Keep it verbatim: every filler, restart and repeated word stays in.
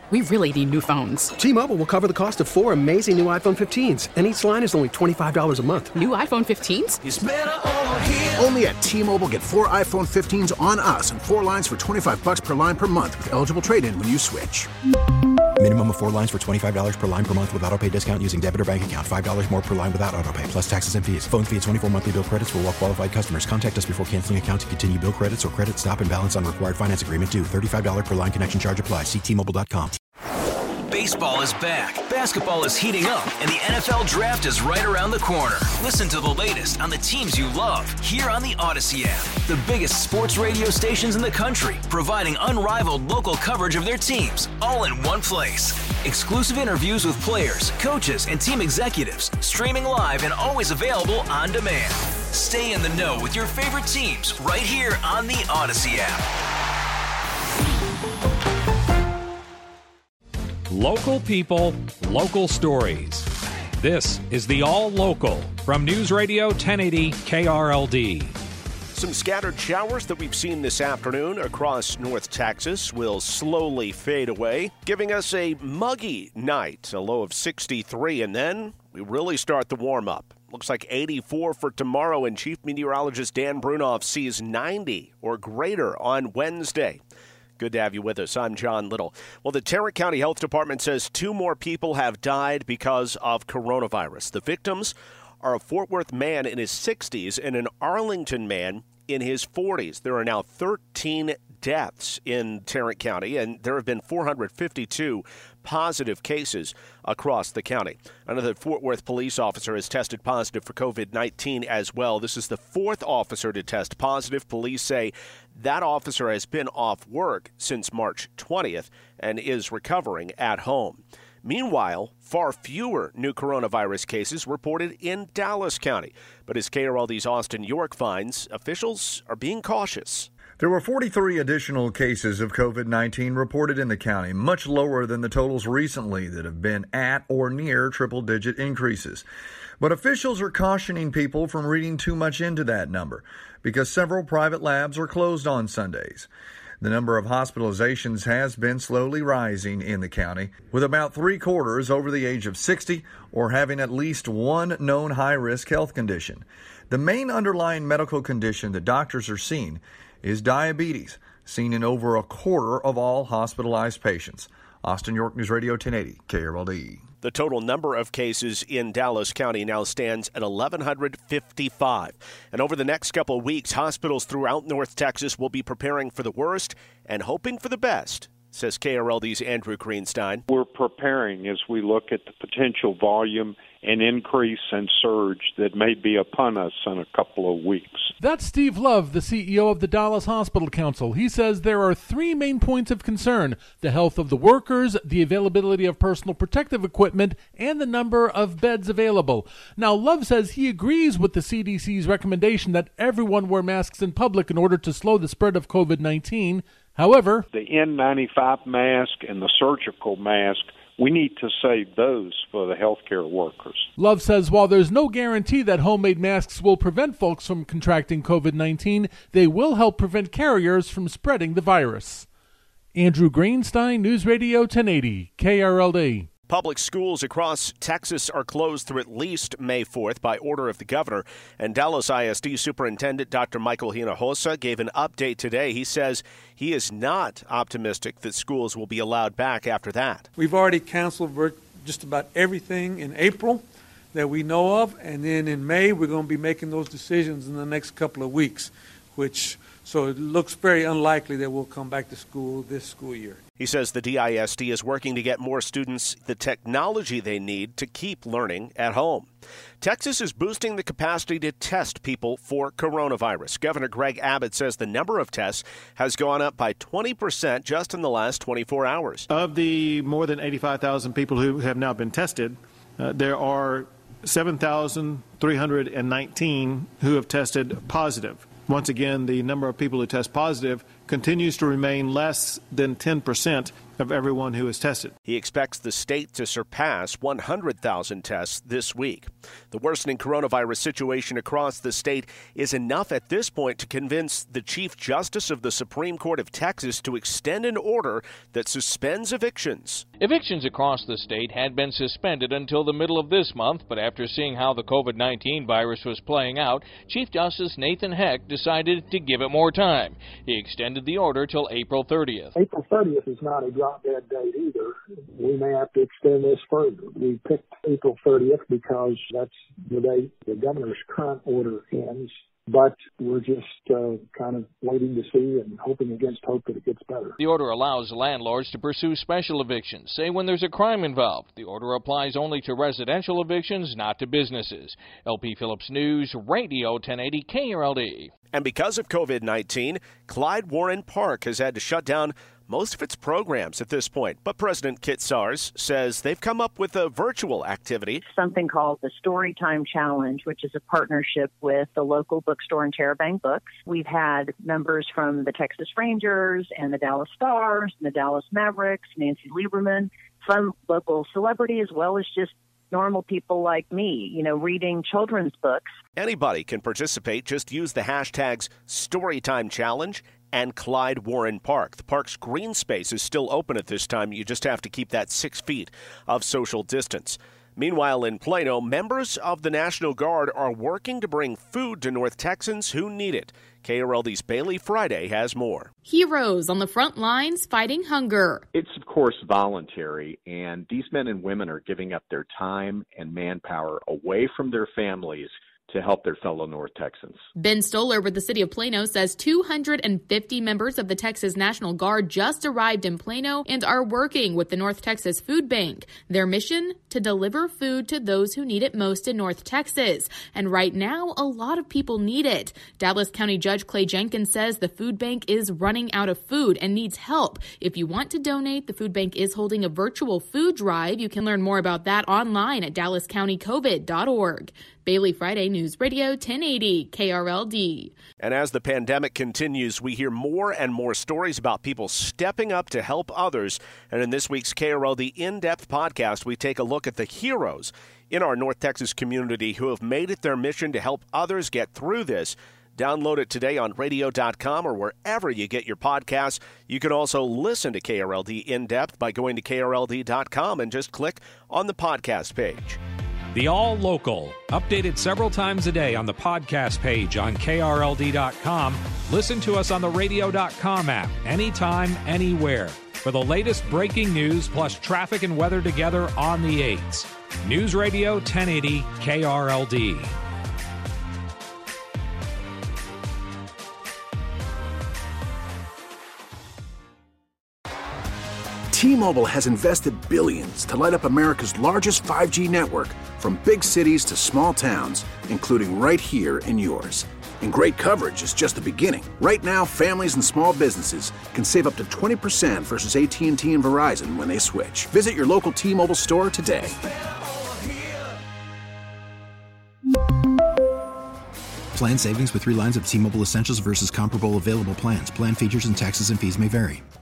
We really need new phones. T-Mobile will cover the cost of four amazing new iPhone fifteens, and each line is only twenty-five dollars a month. New iPhone fifteens? It's better over here. Only at T-Mobile, get four iPhone fifteens on us and four lines for twenty-five dollars per line per month with eligible trade-in when you switch. Minimum of four lines for twenty-five dollars per line per month with autopay discount using debit or bank account. five dollars more per line without autopay, plus taxes and fees. Phone fee at twenty-four monthly bill credits for well-qualified customers. Contact us before canceling account to continue bill credits or credit stop and balance on required finance agreement due. thirty-five dollars per line connection charge applies. See T Mobile dot com. Baseball is back, basketball is heating up, and the N F L Draft is right around the corner. Listen to the latest on the teams you love here on the Odyssey app. The biggest sports radio stations in the country, providing unrivaled local coverage of their teams, all in one place. Exclusive interviews with players, coaches, and team executives, streaming live and always available on demand. Stay in the know with your favorite teams right here on the Odyssey app. Local people, local stories. This is the All Local from News Radio ten eighty K R L D. Some scattered showers that we've seen this afternoon across North Texas will slowly fade away, giving us a muggy night, a low of sixty-three, and then we really start the warm-up. Looks like eighty-four for tomorrow, and Chief Meteorologist Dan Brunoff sees ninety or greater on Wednesday. Good to have you with us. I'm John Little. Well, the Tarrant County Health Department says two more people have died because of coronavirus. The victims are a Fort Worth man in his sixties and an Arlington man in his forties. There are now thirteen deaths in Tarrant County, and there have been four hundred fifty-two positive cases across the county. Another Fort Worth police officer has tested positive for covid nineteen as well. This is the fourth officer to test positive. Police say that officer has been off work since March twentieth and is recovering at home. Meanwhile, far fewer new coronavirus cases reported in Dallas County. But as K R L D's Austin York finds, officials are being cautious. There were forty-three additional cases of covid nineteen reported in the county, much lower than the totals recently that have been at or near triple-digit increases. But officials are cautioning people from reading too much into that number because several private labs are closed on Sundays. The number of hospitalizations has been slowly rising in the county, with about three-quarters over the age of sixty or having at least one known high-risk health condition. The main underlying medical condition that doctors are seeing is diabetes, seen in over a quarter of all hospitalized patients. Austin York News Radio ten eighty K R L D. The total number of cases in Dallas County now stands at eleven fifty-five. And over the next couple of weeks, hospitals throughout North Texas will be preparing for the worst and hoping for the best, says K R L D's Andrew Greenstein. We're preparing as we look at the potential volume and increase and surge that may be upon us in a couple of weeks. That's Steve Love, the C E O of the Dallas Hospital Council. He says there are three main points of concern: the health of the workers, the availability of personal protective equipment, and the number of beds available. Now, Love says he agrees with the C D C's recommendation that everyone wear masks in public in order to slow the spread of covid nineteen. However, the N ninety-five mask and the surgical mask, we need to save those for the healthcare workers. Love says while there's no guarantee that homemade masks will prevent folks from contracting covid nineteen, they will help prevent carriers from spreading the virus. Andrew Greenstein, News Radio ten eighty, K R L D. Public schools across Texas are closed through at least May fourth by order of the governor. And Dallas I S D Superintendent Doctor Michael Hinojosa gave an update today. He says he is not optimistic that schools will be allowed back after that. We've already canceled just about everything in April that we know of. And then in May, we're going to be making those decisions in the next couple of weeks, which so it looks very unlikely that we'll come back to school this school year. He says the D I S D is working to get more students the technology they need to keep learning at home. Texas is boosting the capacity to test people for coronavirus. Governor Greg Abbott says the number of tests has gone up by twenty percent just in the last twenty-four hours. Of the more than eighty-five thousand people who have now been tested, uh, there are seven thousand three hundred nineteen who have tested positive. Once again, the number of people who test positive continues to remain less than ten percent of everyone who is tested. He expects the state to surpass one hundred thousand tests this week. The worsening coronavirus situation across the state is enough at this point to convince the Chief Justice of the Supreme Court of Texas to extend an order that suspends evictions. Evictions across the state had been suspended until the middle of this month, but after seeing how the COVID nineteen virus was playing out, Chief Justice Nathan Heck decided to give it more time. He extended the order till April thirtieth. April thirtieth is not a drop dead date either. We may have to extend this further. We picked April thirtieth because that's the date the governor's current order ends. But we're just uh, kind of waiting to see and hoping against hope that it gets better. The order allows landlords to pursue special evictions, say when there's a crime involved. The order applies only to residential evictions, not to businesses. L P Phillips News, Radio ten eighty K R L D. And because of COVID nineteen, Clyde Warren Park has had to shut down most of its programs at this point. But President Kit Sars says they've come up with a virtual activity. Something called the Storytime Challenge, which is a partnership with the local bookstore and Terabang Books. We've had members from the Texas Rangers and the Dallas Stars and the Dallas Mavericks, Nancy Lieberman, some local celebrity, as well as just normal people like me, you know, reading children's books. Anybody can participate. Just use the hashtags Storytime Challenge and Clyde Warren Park. The park's green space is still open at this time. You just have to keep that six feet of social distance. Meanwhile, in Plano, members of the National Guard are working to bring food to North Texans who need it. K R L D's Bailey Friday has more. Heroes on the front lines fighting hunger. It's, of course, voluntary, and these men and women are giving up their time and manpower away from their families to help their fellow North Texans. Ben Stoller with the City of Plano says two hundred fifty members of the Texas National Guard just arrived in Plano and are working with the North Texas Food Bank. Their mission? To deliver food to those who need it most in North Texas. And right now, a lot of people need it. Dallas County Judge Clay Jenkins says the food bank is running out of food and needs help. If you want to donate, the food bank is holding a virtual food drive. You can learn more about that online at dallas county covid dot org. Bailey Friday, News Radio ten eighty K R L D. And as the pandemic continues, we hear more and more stories about people stepping up to help others. And in this week's K R L D In-Depth podcast, we take a look at the heroes in our North Texas community who have made it their mission to help others get through this. Download it today on radio dot com or wherever you get your podcasts. You can also listen to K R L D In-Depth by going to K R L D dot com and just click on the podcast page. The All Local, updated several times a day on the podcast page on K R L D dot com. Listen to us on the radio dot com app, anytime, anywhere. For the latest breaking news plus traffic and weather together on the eights. News Radio ten eighty K R L D. T-Mobile has invested billions to light up America's largest five G network, from big cities to small towns, including right here in yours. And great coverage is just the beginning. Right now, families and small businesses can save up to twenty percent versus A T and T and Verizon when they switch. Visit your local T-Mobile store today. Plan savings with three lines of T-Mobile Essentials versus comparable available plans. Plan features and taxes and fees may vary.